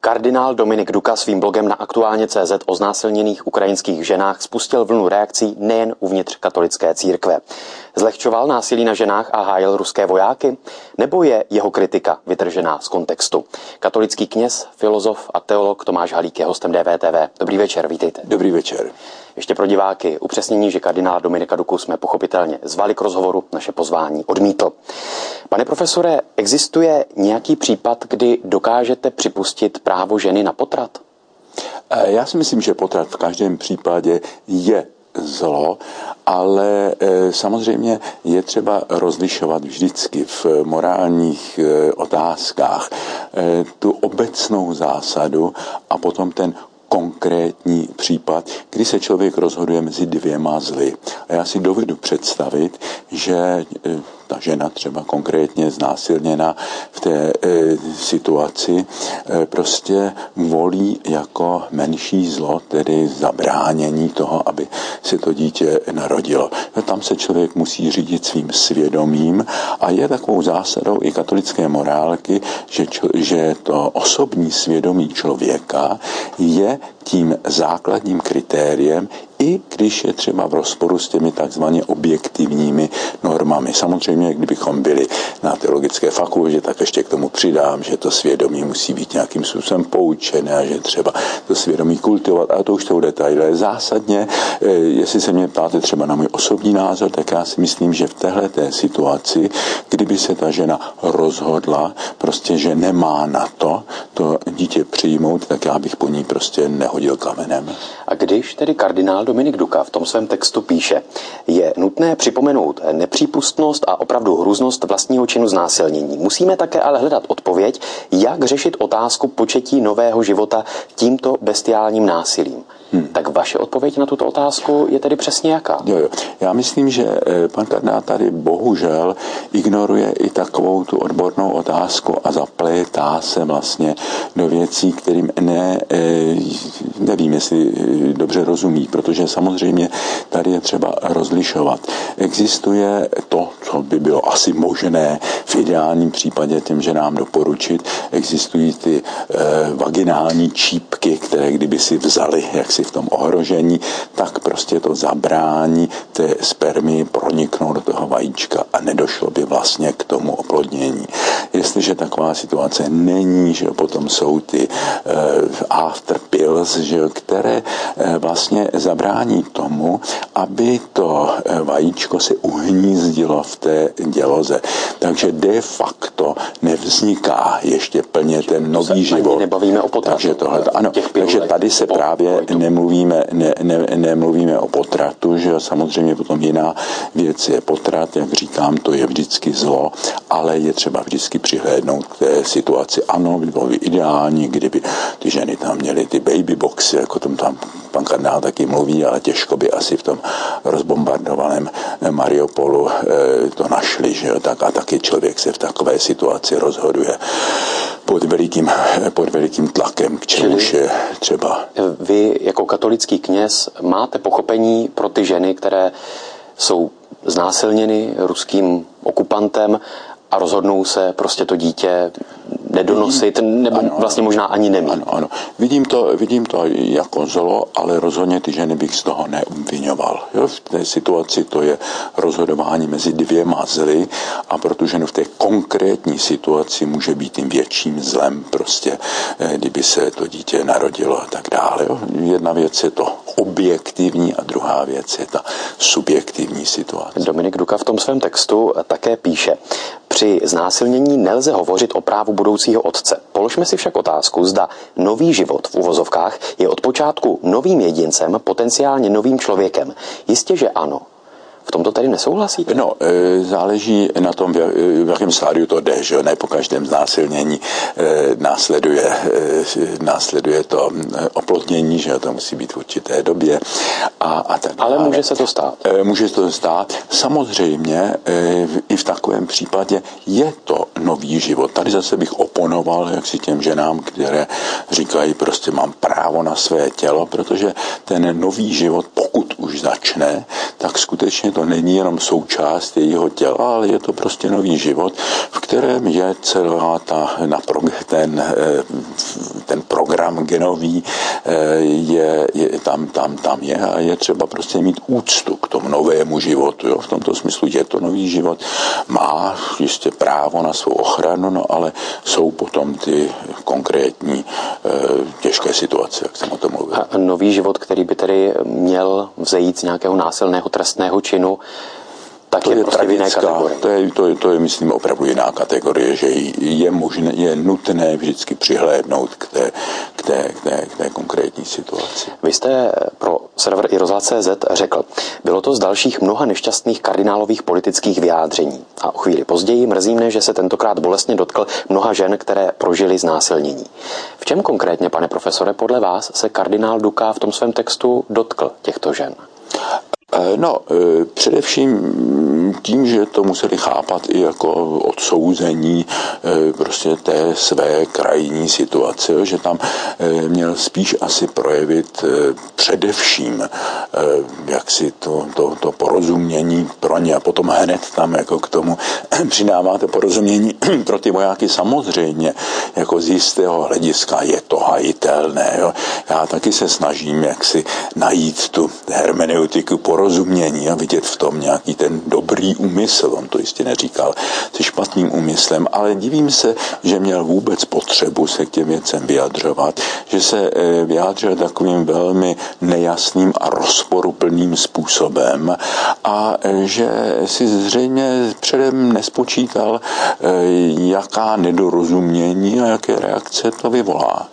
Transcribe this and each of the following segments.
Kardinál Dominik Duka svým blogem na Aktuálně.cz o znásilněných ukrajinských ženách spustil vlnu reakcí nejen uvnitř katolické církve. Zlehčoval násilí na ženách a hájil ruské vojáky? Nebo je jeho kritika vytržená z kontextu? Katolický kněz, filozof a teolog Tomáš Halík je hostem DVTV. Dobrý večer, vítejte. Dobrý večer. Ještě pro diváky upřesnění, že kardinála Dominika Duku jsme pochopitelně zvali k rozhovoru, naše pozvání odmítl. Pane profesore, existuje nějaký případ, kdy dokážete připustit právo ženy na potrat? Já si myslím, že potrat v každém případě je zlo, ale samozřejmě je třeba rozlišovat vždycky v morálních otázkách tu obecnou zásadu a potom ten konkrétní případ, kdy se člověk rozhoduje mezi dvěma zly. A já si dovedu představit, že ta žena třeba konkrétně znásilněná v té situaci prostě volí jako menší zlo, tedy zabránění toho, aby se to dítě narodilo. Tam se člověk musí řídit svým svědomím a je takovou zásadou i katolické morálky, že to osobní svědomí člověka je tím základním kritériem, i když je třeba v rozporu s těmi takzvaně objektivními normami. Samozřejmě, kdybychom byli na teologické fakultě, tak ještě k tomu přidám, že to svědomí musí být nějakým způsobem poučené a že třeba to svědomí kultivovat, ale to už jsou detaily. Zásadně, jestli se mě ptáte třeba na můj osobní názor, tak já si myslím, že v téhleté situaci, kdyby se ta žena rozhodla, prostě, že nemá na to dítě přijmout, tak já bych po ní prostě nehodil kamenem. A když tedy kardinál Dominik Duka v tom svém textu píše, je nutné připomenout nepřípustnost a opravdu hrůznost vlastního činu znásilnění. Musíme také ale hledat odpověď, jak řešit otázku početí nového života tímto bestiálním násilím. Tak vaše odpověď na tuto otázku je tedy přesně jaká? Jo. Já myslím, že pan kardinál tady bohužel ignoruje i takovou tu odbornou otázku a zaplétá se vlastně do věcí, kterým nevím, jestli dobře rozumí, protože samozřejmě tady je třeba rozlišovat. Existuje to, co by bylo asi možné v ideálním případě těm ženám doporučit. Existují ty vaginální čípky, které kdyby si vzali, jak si v tom ohrožení, tak prostě to zabrání té spermii proniknout do toho vajíčka a nedošlo by vlastně k tomu oplodnění. Jestliže taková situace není, že potom jsou ty after pills, že, které vlastně zabrání tomu, aby to vajíčko se uhnízdilo v té děloze. Takže de facto nevzniká ještě plně ten nový život. Nebavíme o potratu. Takže ano, takže tady se právě nemluvíme o potratu, že samozřejmě potom jiná věc je potrat, jak říkám, to je vždycky zlo, ale je třeba vždycky přihlédnout k té situaci. Ano, by bylo ideální, kdyby ty ženy tam měly ty baby boxy, jako tam pan kardinál taky mluví, ale těžko by asi v tom rozbombardovaném Mariupolu to našli, že jo, tak a taky člověk se v takové situaci rozhoduje pod velikým tlakem, k čemuž je třeba. Vy jako katolický kněz máte pochopení pro ty ženy, které jsou znásilněny ruským okupantem a rozhodnou se prostě to dítě nedonosit, nebo ano, vlastně možná ani nemít. Ano. Vidím to jako zlo, ale rozhodně ty ženy bych z toho neobvinoval. V té situaci to je rozhodování mezi dvěma zly a protože v té konkrétní situaci může být tím větším zlem prostě, kdyby se to dítě narodilo a tak dále. Jedna věc je to objektivní a druhá věc je ta subjektivní situace. Dominik Duka v tom svém textu také píše, při znásilnění nelze hovořit o právu budoucího otce. Položme si však otázku, zda nový život v uvozovkách je od počátku novým jedincem, potenciálně novým člověkem. Jistě, že ano. V tomto tedy nesouhlasíte? No, záleží na tom, v jakém stádiu to jde, že ne po každém znásilnění následuje to oplodnění, že to musí být v určité době a tak dále. Ale může se to stát? Může se to stát. Samozřejmě i v takovém případě je to nový život. Tady zase bych oponoval jaksi těm ženám, které říkají, prostě mám právo na své tělo, protože ten nový život, pokud už začne, tak skutečně to není jenom součást jejího těla, ale je to prostě nový život, v kterém je celá ten program genový je tam je a je třeba prostě mít úctu k tomu novému životu. Jo? V tomto smyslu je to nový život, má jistě právo na svou ochranu, no ale jsou potom ty konkrétní těžké situace, jak jsem o tom mluvil. A nový život, který by tedy měl vzejít z nějakého násilného trestného činu, tak to je prostě v jiné kategorii. To je, myslím, opravdu jiná kategorie, že je nutné vždycky přihlédnout k té konkrétní situaci. Vy jste pro server iRozhlas.cz řekl, bylo to z dalších mnoha nešťastných kardinálových politických vyjádření. A o chvíli později mrzí mne, že se tentokrát bolestně dotkl mnoha žen, které prožily znásilnění. V čem konkrétně, pane profesore, podle vás se kardinál Duka v tom svém textu dotkl těchto žen? No, především tím, že to museli chápat i jako odsouzení prostě té své krajní situace, že tam měl spíš asi projevit především jaksi to porozumění pro ně a potom hned tam jako k tomu přidáváte porozumění pro ty vojáky samozřejmě, jako z jistého hlediska je to hajitelné. Jo. Já taky se snažím jaksi najít tu hermeneutiku porozumění a vidět v tom nějaký ten dobrý úmysl. On to jistě neříkal se špatným úmyslem, ale divím se, že měl vůbec potřebu se k těm věcem vyjadřovat, že se vyjádřil takovým velmi nejasným a rozporuplným způsobem a že si zřejmě předem nespočítal, jaká nedorozumění a jaké reakce to vyvolá.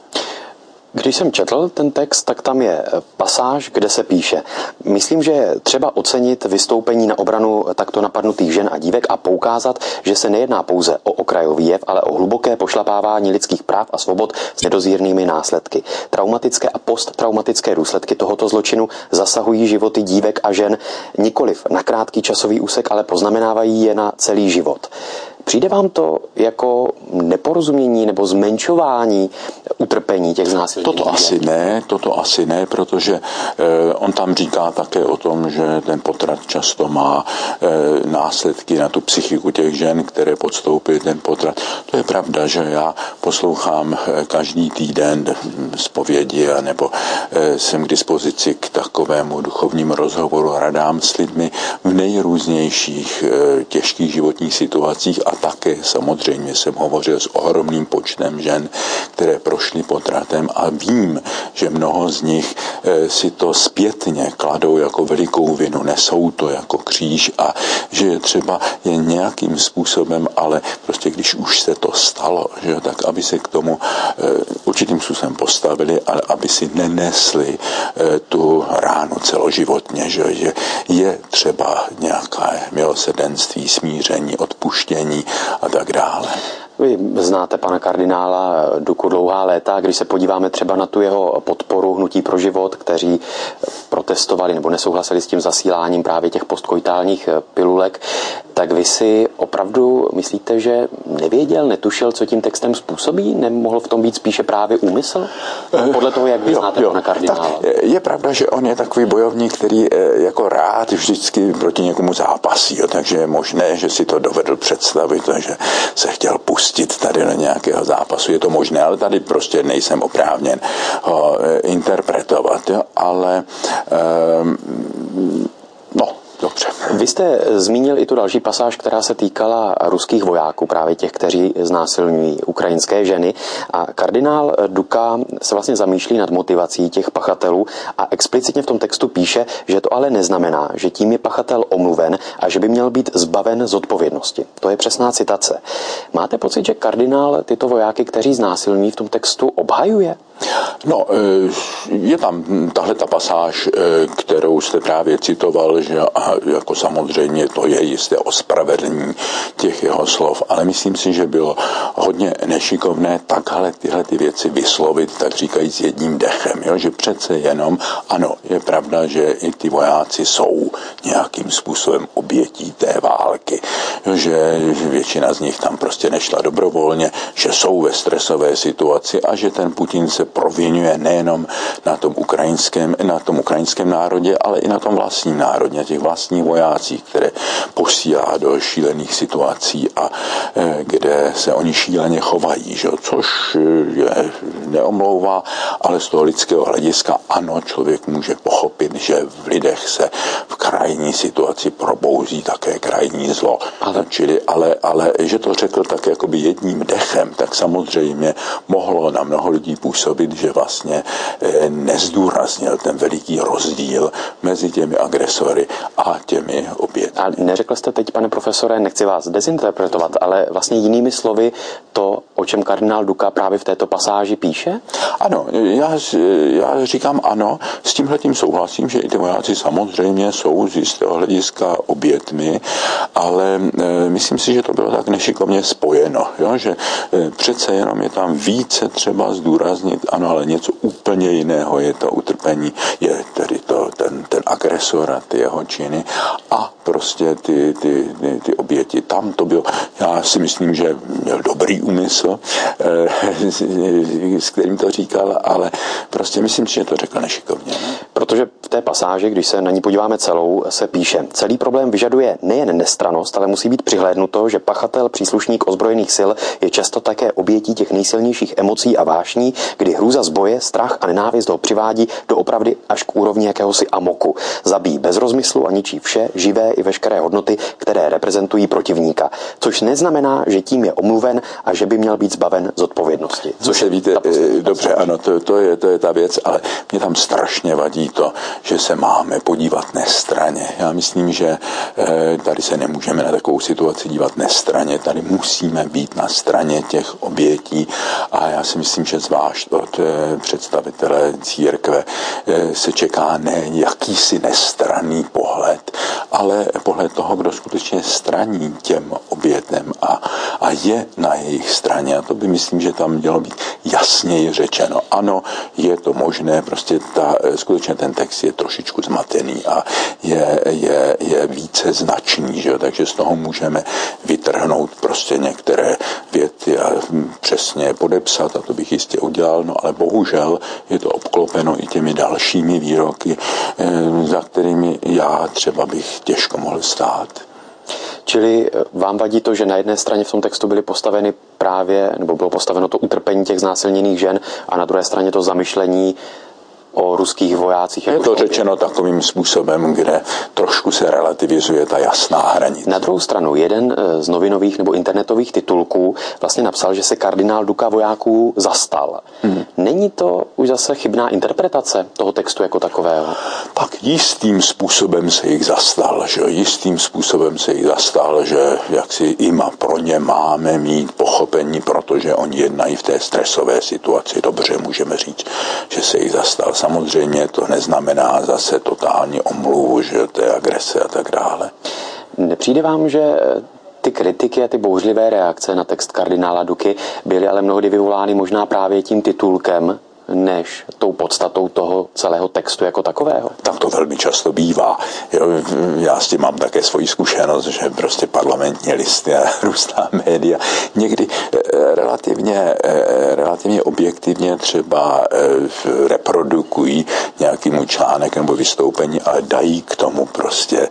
Když jsem četl ten text, tak tam je pasáž, kde se píše: myslím, že je třeba ocenit vystoupení na obranu takto napadnutých žen a dívek a poukázat, že se nejedná pouze o okrajový jev, ale o hluboké pošlapávání lidských práv a svobod s nedozírnými následky. Traumatické a posttraumatické důsledky tohoto zločinu zasahují životy dívek a žen nikoliv na krátký časový úsek, ale poznamenávají je na celý život. Přijde vám to jako neporozumění nebo zmenšování utrpení těch znásilněných? Toto asi ne, protože on tam říká také o tom, že ten potrat často má následky na tu psychiku těch žen, které podstoupily ten potrat. To je pravda, že já poslouchám každý týden zpovědi nebo jsem k dispozici k takovému duchovnímu rozhovoru a radám s lidmi v nejrůznějších těžkých životních situacích a také samozřejmě jsem hovořil s ohromným počtem žen, které prošly potratem a vím, že mnoho z nich si to zpětně kladou jako velikou vinu, nesou to jako kříž a že je třeba je nějakým způsobem, ale prostě když už se to stalo, že tak aby se k tomu určitým způsobem postavili, ale aby si nenesli tu ránu celoživotně, že je třeba nějaké milosrdenství, smíření, odpuštění a tak dále. Vy znáte pana kardinála Duku dlouhá léta, když se podíváme třeba na tu jeho podporu Hnutí pro život, kteří protestovali nebo nesouhlasili s tím zasíláním právě těch postkoitálních pilulek, tak vy si opravdu myslíte, že nevěděl, netušil, co tím textem způsobí? Nemohl v tom být spíše právě úmysl? Podle toho, jak vy znáte pana kardinála. Je pravda, že on je takový bojovník, který jako rád vždycky proti někomu zápasí, takže je možné, že si to dovedl představit, že se chtěl pustit tady do nějakého zápasu. Je to možné, ale tady prostě nejsem oprávněn ho interpretovat, ale dobře. Vy jste zmínil i tu další pasáž, která se týkala ruských vojáků, právě těch, kteří znásilňují ukrajinské ženy. A kardinál Duka se vlastně zamýšlí nad motivací těch pachatelů a explicitně v tom textu píše, že to ale neznamená, že tím je pachatel omluven a že by měl být zbaven zodpovědnosti. To je přesná citace. Máte pocit, že kardinál tyto vojáky, kteří znásilňují, v tom textu obhajuje? No, je tam tahle ta pasáž, kterou jste právě citoval, že jako samozřejmě to je jisté ospravedlnění těch jeho slov, ale myslím si, že bylo hodně nešikovné takhle tyhle ty věci vyslovit, tak říkajíc jedním dechem, jo? Že přece jenom, ano, je pravda, že i ty vojáci jsou nějakým způsobem obětí té války, jo? Že většina z nich tam prostě nešla dobrovolně, že jsou ve stresové situaci a že ten Putin se provinuje nejenom na tom ukrajinském národě, ale i na tom vlastním národě, na těch vlastních vojácích, které posílá do šílených situací a kde se oni šíleně chovají, že? Což je neomlouvá, ale z toho lidského hlediska ano, člověk může pochopit, že v lidech se v krajní situaci probouzí také krajní zlo. Ale že to řekl tak jakoby jedním dechem, tak samozřejmě mohlo na mnoho lidí působit, že vlastně nezdůraznil ten veliký rozdíl mezi těmi agresory a těmi obětmi. A neřekl jste teď, pane profesore, nechci vás dezinterpretovat, ale vlastně jinými slovy to, o čem kardinál Duka právě v této pasáži píše? Ano, já říkám ano, s tímhletím souhlasím, že i ty vojáci samozřejmě jsou z jistého hlediska obětmi, ale myslím si, že to bylo tak nešikovně spojeno, jo? Že přece jenom je tam více třeba zdůraznit, ano, ale něco úplně jiného je to utrpení, je tedy ten agresor a ty jeho činy a prostě ty oběti. Tam to bylo, já si myslím, že měl dobrý úmysl, s kterým to říkal, ale prostě myslím si, že to řekl nešikovně. Ne? Protože v té pasáži, když se na ní podíváme celou, se píše: celý problém vyžaduje nejen nestrannost, ale musí být přihlédnuto, že pachatel, příslušník ozbrojených sil, je často také obětí těch nejsilnějších emocí a vášní, kdy hrůza z boje, strach a nenávist ho přivádí do opravdy až k úrovni jakéhosi amoku. Zabíjí bez rozmyslu a ničí vše, živé i veškeré hodnoty, které reprezentují protivníka. Což neznamená, že tím je omluven a že by měl být zbaven zodpovědnosti. Což je, víte, dobře, ano, to je ta věc, ale mě tam strašně vadí to, že se máme podívat nestranně. Já myslím, že tady se nemůžeme na takovou situaci dívat nestranně. Tady musíme být na straně těch obětí a já si myslím, že zvlášť od představitele církve se čeká ne jakýsi nestranný pohled, ale pohled toho, kdo skutečně straní těm obětem a je na jejich straně. A to by myslím, že tam mělo být jasněji řečeno. Ano, je to možné, prostě skutečně ten text je trošičku zmatený a je více značný, že jo? Takže z toho můžeme vytrhnout prostě některé věty a přesně podepsat a to bych jistě udělal, no ale bohužel je to obklopeno i těmi dalšími výroky, za kterými já třeba bych těžko mohl stát. Čili vám vadí to, že na jedné straně v tom textu byly postaveny nebo bylo postaveno to utrpení těch znásilněných žen a na druhé straně to zamyšlení o ruských vojácích. Je to řečeno takovým způsobem, kde trošku se relativizuje ta jasná hranice. Na druhou stranu, jeden z novinových nebo internetových titulků vlastně napsal, že se kardinál Duka vojáků zastal. Není to už zase chybná interpretace toho textu jako takového? Tak jistým způsobem se jich zastal, že jaksi i pro ně máme mít pochopení, protože oni jednají v té stresové situaci. Dobře, můžeme říct, že se jich zastal. Samozřejmě to neznamená zase totální omluvu, že té agrese a tak dále. Nepřijde vám, že ty kritiky a ty bouřlivé reakce na text kardinála Duky byly ale mnohdy vyvolány možná právě tím titulkem, než tou podstatou toho celého textu jako takového? Tak to velmi často bývá. Já s tím mám také svoji zkušenost, že prostě parlamentní listy a různá média někdy relativně objektivně třeba reprodukují nějaký článek nebo vystoupení, ale dají k tomu prostě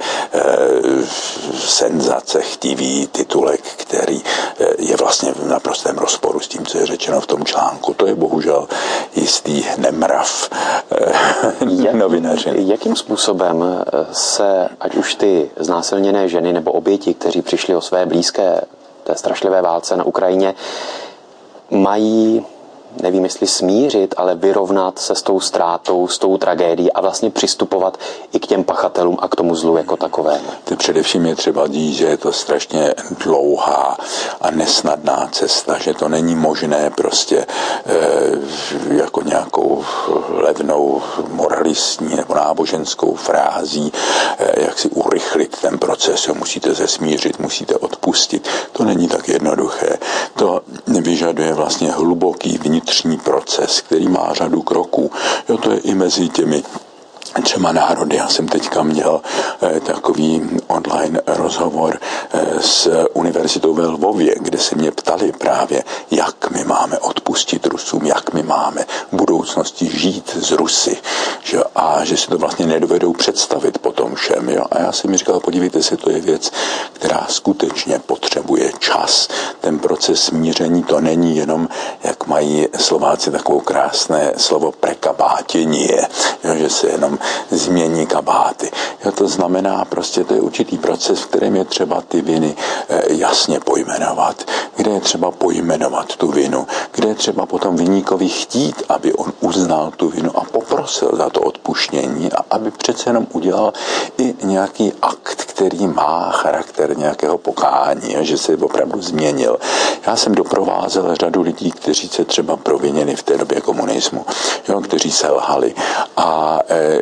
senzace chtivý titulek, který je vlastně v naprostém rozporu s tím, co je řečeno v tom článku. To je bohužel jistý nemrav novinařiny. Jakým způsobem se, ať už ty znásilněné ženy nebo oběti, kteří přišli o své blízké té strašlivé válce na Ukrajině, mají, nevím jestli smířit, ale vyrovnat se s tou ztrátou, s tou tragédií a vlastně přistupovat i k těm pachatelům a k tomu zlu jako takovému? Především je třeba říct, že je to strašně dlouhá a nesnadná cesta, že to není možné prostě jako nějakou levnou moralistní nebo náboženskou frází jak si urychlit ten proces, musíte se smířit, musíte odpustit. To není tak jednoduché. To vyžaduje vlastně hluboký vnitřní proces, který má řadu kroků. To je i mezi těmi třeba národy. Já jsem teďka měl takový online rozhovor s univerzitou ve Lvově, kde se mě ptali právě, jak my máme odpustit Rusům, jak my máme v budoucnosti možnosti žít s Rusy, že? A že si to vlastně nedovedou představit po tom všem. Jo? A já jsem mi říkal, podívejte se, to je věc, která skutečně potřebuje čas. Ten proces smíření to není jenom, jak mají Slováci takovou krásné slovo prekabátění, že se jenom změní kabáty. Jo, to znamená prostě, to je určitý proces, v kterém je třeba ty viny jasně pojmenovat, kde je třeba pojmenovat tu vinu, kde je třeba potom viníkovi chtít, aby on uznal tu vinu a poprosil za to odpuštění a aby přece jenom udělal i nějaký akt, který má charakter nějakého pokání, že se opravdu změnil. Já jsem doprovázel řadu lidí, kteří se třeba provinili v té době komunismu, jo, kteří selhali. A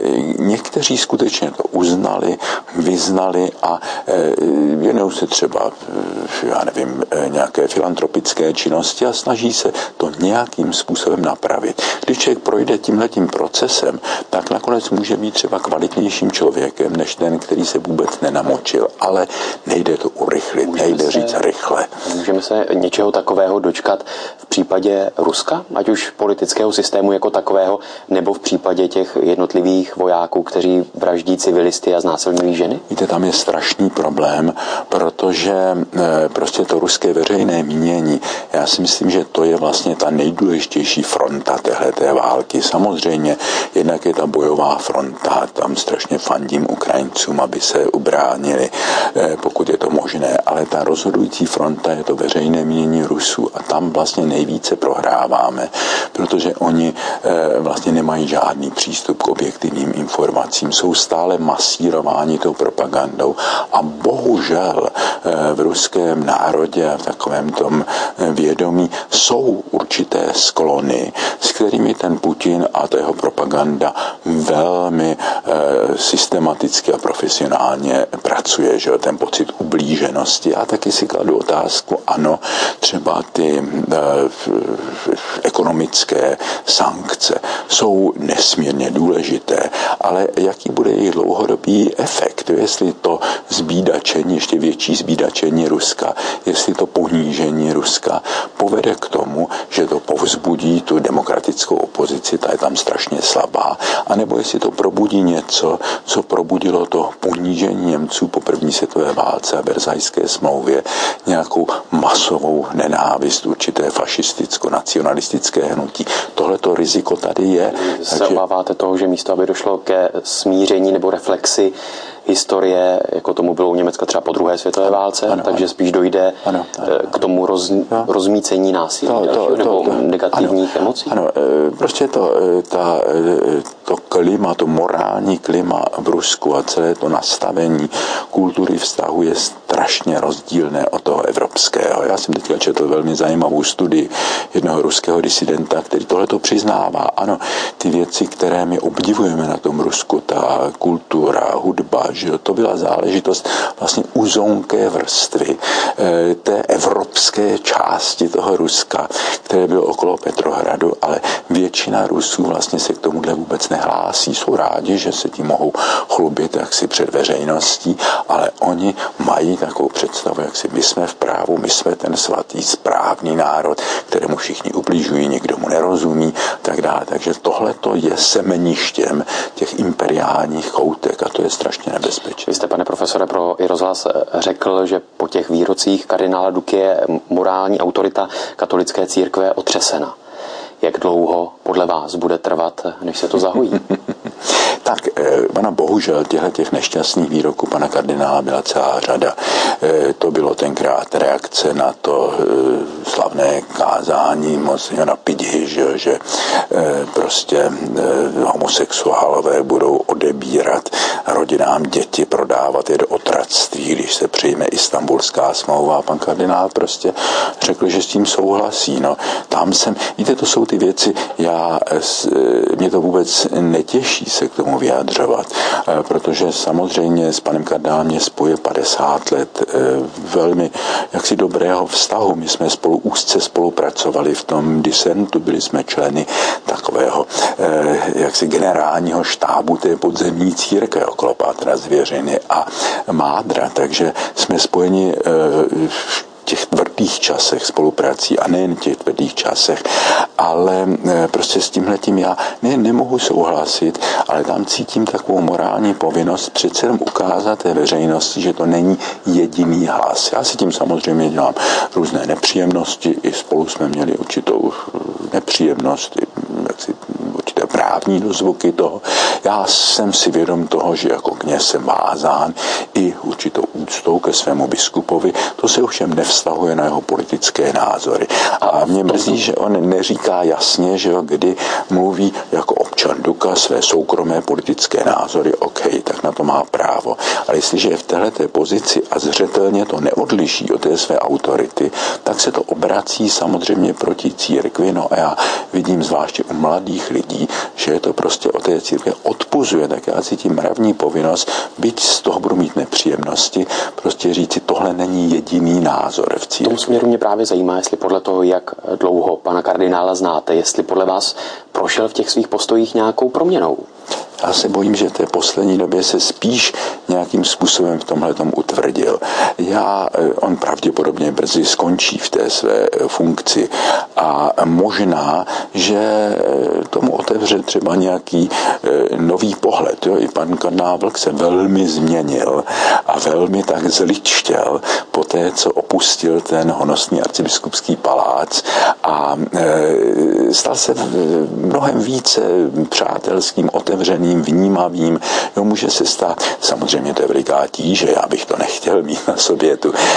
někteří skutečně to uznali, vyznali a věnují se třeba, já nevím, nějaké filantropické činnosti a snaží se to nějakým způsobem napravit. Když člověk projde tímhletím procesem, tak nakonec může být třeba kvalitnějším člověkem, než ten, který se vůbec nenamočil. Ale nejde to urychlit, nejde říct rychle. Můžeme se něčeho takového dočkat v případě Ruska, ať už politického systému jako takového, nebo v případě těch jednotlivých vojáků, kteří vraždí civilisty a znásilňují ženy? Víte, tam je strašný problém, protože prostě to ruské veřejné mínění, já si myslím, že to je vlastně ta nejdůležitější fronta téhleté války. Samozřejmě, jednak je ta bojová fronta, tam strašně fandím Ukrajincům, aby se ubránili, pokud je to možné, ale ta rozhodující fronta je to veřejné mínění Rusů a tam vlastně nejvíce prohráváme, protože oni vlastně nemají žádný přístup k objektivním informacím, jsou stále masírováni tou propagandou a bohužel v ruském národě a v takovém tom vědomí jsou určité sklony, s kterými ten Putin a ta jeho propaganda velmi systematicky a profesionálně pracuje, že ten pocit ublíženosti. A taky si kladu otázku, ano, třeba ty ekonomické sankce jsou nesmírně důležité, ale jaký bude jejich dlouhodobý efekt, jestli to zbídačení, ještě větší zbídačení Ruska, jestli to ponížení Ruska povede k tomu, že to povzbudí tu demokratickou opozici, ta je tam strašně slabá, anebo jestli to probudí něco, co probudilo to ponížení Němců po první světové válce a Versajské smlouvě, nějakou masovou nenávist, určité fašisticko-nacionalistické hnutí. Tohleto riziko tady je. Se obáváte toho, že místo, aby došlo ke smíření nebo reflexi historie, jako tomu bylo u Německa třeba po druhé světové válce, takže spíš dojde k tomu rozmícení násilí nebo negativních emocí? Ano, prostě to klima, to morální klima v Rusku a celé to nastavení kultury vztahu je strašně rozdílné od toho evropského. Já jsem teďka četl velmi zajímavou studii jednoho ruského disidenta, který tohleto přiznává. Ano, ty věci, které my obdivujeme na tom Rusku, ta kultura, hudba, že to byla záležitost vlastně uzonké vrstvy té evropské části toho Ruska, které bylo okolo Petrohradu, ale většina Rusů vlastně se k tomuhle vůbec nehlásí. Jsou rádi, že se tím mohou chlubit jaksi před veřejností, ale oni mají takovou představu, jak si my jsme v právu, my jsme ten svatý správný národ, kterému všichni ubližují, nikdo mu nerozumí, tak dále. Takže tohleto je semeništěm těch imperiálních choutek a to je strašně nebezpečné. Vy jste, pane profesore, pro iRozhlas řekl, že po těch výrocích kardinála Duky je morální autorita katolické církve otřesena. Jak dlouho podle vás bude trvat, než se to zahojí? Tak, pana bohužel těch nešťastných výroků pana kardinála byla celá řada. To bylo tenkrát reakce na to slavné kázání monsignora Pidhy, že prostě homosexuálové budou odebírat rodinám děti, prodávat je do otroctví, když se přijme Istanbulská smlouva. A pan kardinál prostě řekl, že s tím souhlasí. No, tam jsem, víte, to jsou ty věci, mě to vůbec netěší se k tomu vyjadřovat, protože samozřejmě s panem kardinálem mě spojuje 50 let velmi jaksi dobrého vztahu. My jsme úzce spolupracovali v tom disentu, byli jsme členy takového jaksi generálního štábu té podzemní církve okolo Pátra Zvěřiny a Mádra, takže jsme spojeni těch tvrdých časech spoluprací a nejen těch tvrdých časech, ale prostě s tímhletím já nemohu souhlasit, ale tam cítím takovou morální povinnost přece jenom ukázat té veřejnosti, že to není jediný hlas. Já si tím samozřejmě dělám různé nepříjemnosti, i spolu jsme měli určitou nepříjemnost, určité právní dozvuky toho. Já jsem si vědom toho, že jako kněz jsem vázán i určitou úctou ke svému biskupovi. To se ovšem nevztahuje na jeho politické názory. A mě mrzí, že on neříká jasně, že kdy mluví jako občan Duka své soukromé politické názory, OK, tak na to má právo. Ale jestliže je v téhleté pozici a zřetelně to neodliší od té své autority, tak se to obrací samozřejmě proti církvi. No a já vidím zvláště u mladých lidí, že je to prostě od té církve odpuzuje, tak já cítím mravní povinnost, byť z toho budu mít nepříjemnosti, prostě říci, tohle není jediný názor v církvi. V tom směru mě právě zajímá, jestli podle toho, jak dlouho pana kardinála znáte, jestli podle vás prošel v těch svých postojích nějakou proměnou. Já se bojím, že v té poslední době se spíš nějakým způsobem v tomhletom utvrdil. On pravděpodobně brzy skončí v té své funkci a možná, že tomu otevře třeba nějaký nový pohled. Jo? I pan kardinál Vlk se velmi změnil a velmi tak zličtěl po té, co opustil ten honosný arcibiskupský palác a stal se mnohem více přátelským, otevřeným, vnímavým. Jo, může se stát, samozřejmě to je veliká tíže, já bych to nechtěl mít na sobě,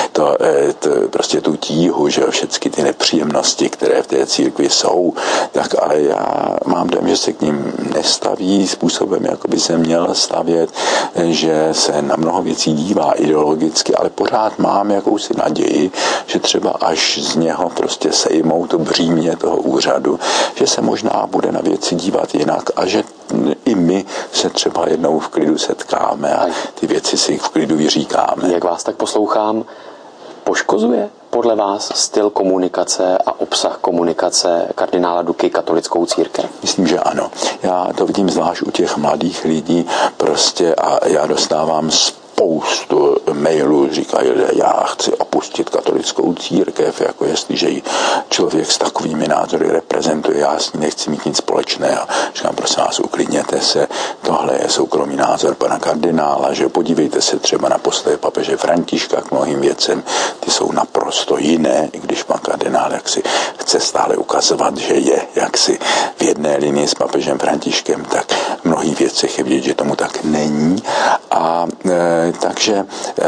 prostě tu tíhu, že jo, všechny ty nepříjemnosti, které v té církvi jsou, tak ale já mám dojem, že se k ním nestaví způsobem, jako by se měl stavět, že se na mnoho věcí dívá ideologicky, ale pořád mám jakousi naději, že třeba až z něho prostě sejmou to břímě toho úřadu, že se možná bude na věci dívat jinak a že i my se třeba jednou v klidu setkáme a ty věci si v klidu vyříkáme. Jak vás tak poslouchám, poškozuje podle vás styl komunikace a obsah komunikace kardinála Duky katolickou církev? Myslím, že ano. Já to vidím zvlášť u těch mladých lidí prostě a já dostávám spoustu mailů, říkají, že já chci opustit katolickou církev, jako jestliže ji člověk s takovými názory reprezentuje, já s ní nechci mít nic společného. Říkám, prosím vás, uklidněte se, tohle je soukromý názor pana kardinála, že podívejte se třeba na postoje papeže Františka k mnohým věcem, ty jsou naprosto jiné, i když pan kardinál jaksi chce stále ukazovat, že je jaksi v jedné linii s papežem Františkem, tak v mnohých věcech je vidět, že tomu tak není. A takže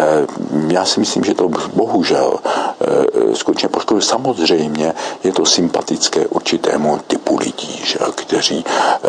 já si myslím, že to bohužel skutečně poškoduje. Samozřejmě je to sympatické určitému typu lidí, že, kteří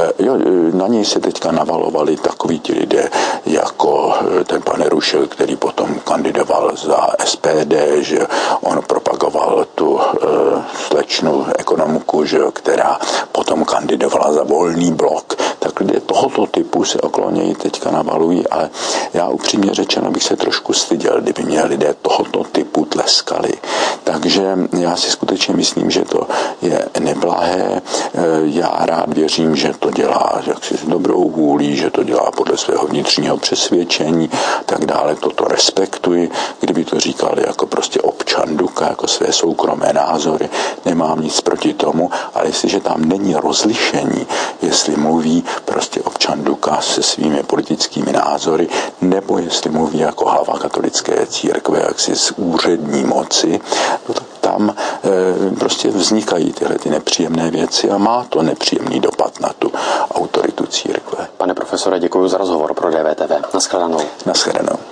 na něj se teďka navalovali takoví ti lidé, jako ten pan Nerušil, který potom kandidoval za SPD, že on propagoval tu slečnu ekonomku, že, která potom kandidovala za Volný blok. Tak lidé tohoto typu se okolo něj teďka navalují, ale já upřímně řečeno bych se trošku styděl, kdyby mě lidé tohoto typu tleskali. Takže já si skutečně myslím, že to je neblahé. Já rád věřím, že to dělá jaksi s dobrou vůlí, že to dělá podle svého vnitřního přesvědčení, tak dále. Toto respektuji. Kdyby to říkali jako prostě občan Duka, jako své soukromé názory, nemám nic proti tomu, ale jestliže tam není rozlišení, jestli mluví prostě občan Duka se svými politickými názory, nebo jestli mluví jako hlava katolické církve, jaksi z úřední moci, no tak tam prostě vznikají tyhle ty nepříjemné věci a má to nepříjemný dopad na tu autoritu církve. Pane profesore, děkuji za rozhovor pro DVTV. Naschledanou. Naschledanou.